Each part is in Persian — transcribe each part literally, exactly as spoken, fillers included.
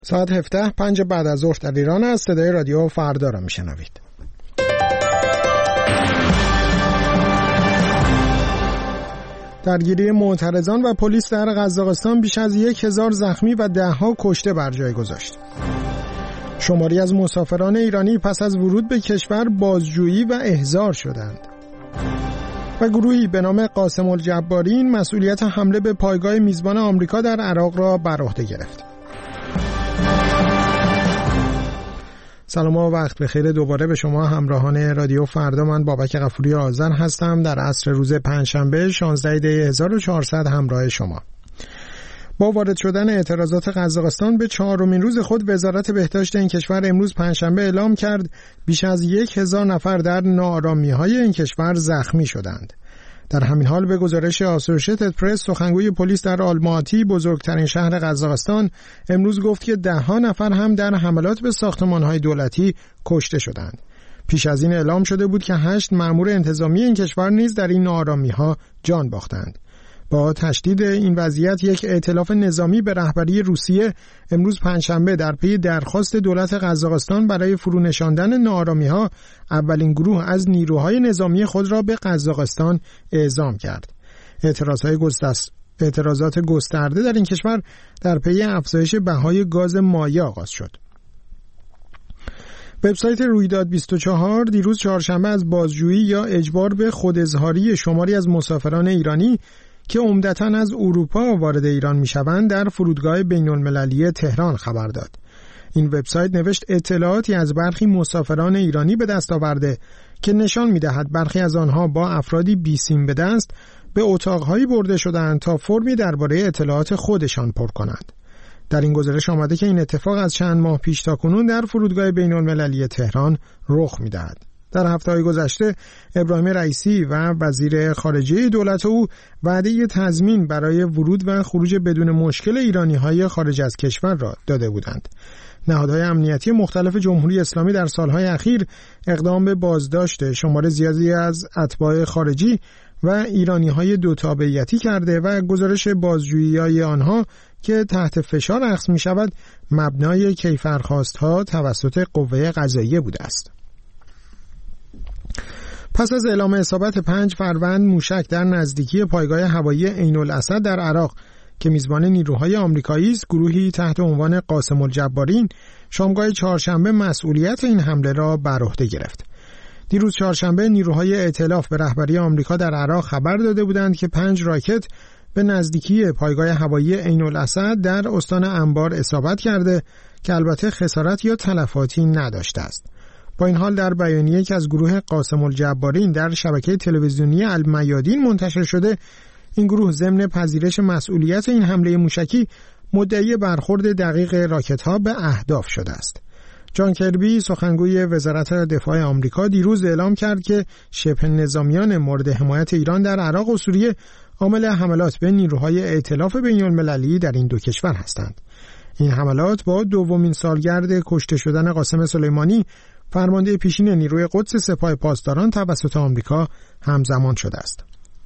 ساعت هفده پنج بعد از ظهر در ایران است. صدای رادیو فردا را میشنوید. درگیری معترضان و پلیس در قزاقستان بیش از یک هزار زخمی و ده ها کشته بر جای گذاشت. شماری از مسافران ایرانی پس از ورود به کشور بازجویی و احضار شدند. و گروهی به نام قاسم الجبارین مسئولیت حمله به پایگاه میزبان آمریکا در عراق را بر عهده گرفت. سلام و وقت بخیر دوباره به شما همراهان رادیو فردا. من بابک غفوری آذر هستم. در عصر روز پنجشنبه شانزده دی هزار و چهارصد همراه شما. با وارد شدن اعتراضات قزاقستان به چهارمین روز خود، وزارت بهداشت این کشور امروز پنجشنبه اعلام کرد بیش از یک هزار نفر در ناآرامی‌های این کشور زخمی شدند. در همین حال به گزارش آسوشیتد پرس، سخنگوی پلیس در آلماتی، بزرگترین شهر قزاقستان، امروز گفت که ده ها نفر هم در حملات به ساختمان‌های دولتی کشته شدند. پیش از این اعلام شده بود که هشت مأمور انتظامی این کشور نیز در این ناآرامی‌ها جان باختند. با تشدید این وضعیت، یک ائتلاف نظامی به رهبری روسیه امروز پنجشنبه در پی درخواست دولت قزاقستان برای فرونشاندن ناآرامی‌ها اولین گروه از نیروهای نظامی خود را به قزاقستان اعزام کرد. اعتراضات گسترده اعتراضات گسترده در این کشور در پی افزایش بهای گاز مایع آغاز شد. وبسایت رویداد بیست و چهار دیروز چهارشنبه از بازجویی یا اجبار به خوداظهاری شماری از مسافران ایرانی که عمدتاً از اروپا وارد ایران میشوند در فرودگاه بین‌المللی تهران خبر داد. این وبسایت نوشت اطلاعاتی از برخی مسافران ایرانی به دست آورده که نشان می‌دهد برخی از آنها با افرادی بیسیم به دست به اتاق‌هایی برده شدند تا فرمی درباره اطلاعات خودشان پر کنند. در این گزارش آمده که این اتفاق از چند ماه پیش تاکنون در فرودگاه بین‌المللی تهران رخ می‌دهد. در هفته‌های گذشته ابراهیم رئیسی و وزیر خارجه دولت او وعده تضمین برای ورود و خروج بدون مشکل ایرانی‌های خارج از کشور را داده بودند. نهادهای امنیتی مختلف جمهوری اسلامی در سالهای اخیر اقدام به بازداشت شمار زیادی از اتباع خارجی و ایرانی‌های دو تابعیتی کرده و گزارش بازجویی‌های آنها که تحت فشار اخذ می‌شود مبنای کیفرخواست‌ها توسط قوه قضاییه بوده است. پس از اعلام اصابت پنج فروند موشک در نزدیکی پایگاه هوایی عین الاسد در عراق که میزبان نیروهای آمریکایی است، گروهی تحت عنوان قاسم الجبارین شامگاه چهارشنبه مسئولیت این حمله را بر عهده گرفت. دیروز چهارشنبه نیروهای ائتلاف به رهبری آمریکا در عراق خبر داده بودند که پنج راکت به نزدیکی پایگاه هوایی عین الاسد در استان انبار اصابت کرده که البته خسارت یا تلفاتی نداشته است. با این حال در بیانیه‌ای که از گروه قاسم الجبارین در شبکه تلویزیونی المیادین منتشر شده، این گروه ضمن پذیرش مسئولیت این حمله موشکی مدعی برخورد دقیق راکت‌ها به اهداف شده است. جان کربی، سخنگوی وزارت دفاع آمریکا، دیروز اعلام کرد که شبه نظامیان مورد حمایت ایران در عراق و سوریه عامل حملات به نیروهای ائتلاف بین‌المللی در این دو کشور هستند. این حملات با دومین سالگرد کشته شدن قاسم سلیمانی، فرمانده پیشین نیروی قدس سپاه پاسداران، توسط آمریکا همزمان شده است.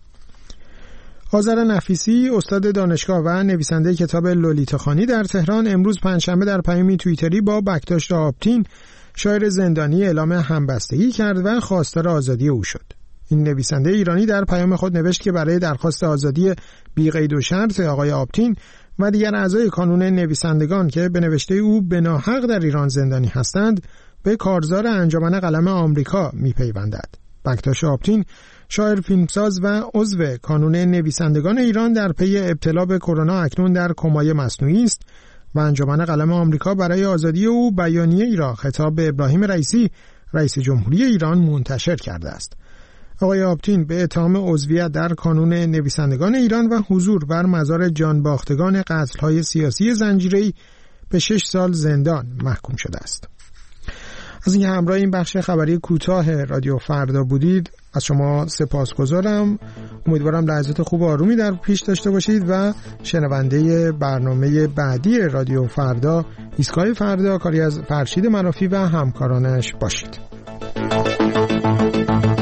آذر نفیسی، استاد دانشگاه و نویسنده کتاب لولیتاخوانی در تهران، امروز پنجشنبه در پیامی توییتری با بکتاشت آپتین، شاعر زندانی، اعلام همبستگی کرد و خواستار آزادی او شد. این نویسنده ایرانی در پیام خود نوشت که برای درخواست آزادی بی قید و شرط آقای آپتین و دیگر اعضای کانون نویسندگان که به نوشته او بناحق در ایران زندانی هستند به کارزار انجمن قلم آمریکا می‌پیوندد. بکتاش آپتین، شاعر، فیلمساز و عضو کانون نویسندگان ایران، در پی ابتلا به کرونا اکنون در کمای مصنوعی است و انجمن قلم آمریکا برای آزادی او بیانیه‌ای را خطاب به ابراهیم رئیسی، رئیس جمهوری ایران، منتشر کرده است. آقای آپتین به اتهام عضویت در کانون نویسندگان ایران و حضور بر مزار جانباختگان قتل‌های سیاسی زنجیره‌ای به شش سال زندان محکوم شده است. از اینکه همراه این بخش خبری کوتاه رادیو فردا بودید از شما سپاسگزارم. امیدوارم لحظات خوب و آرومی در پیش داشته باشید و شنونده برنامه بعدی رادیو فردا، ایستگاه فردا، کاری از فرشید منافی و همکارانش باشید.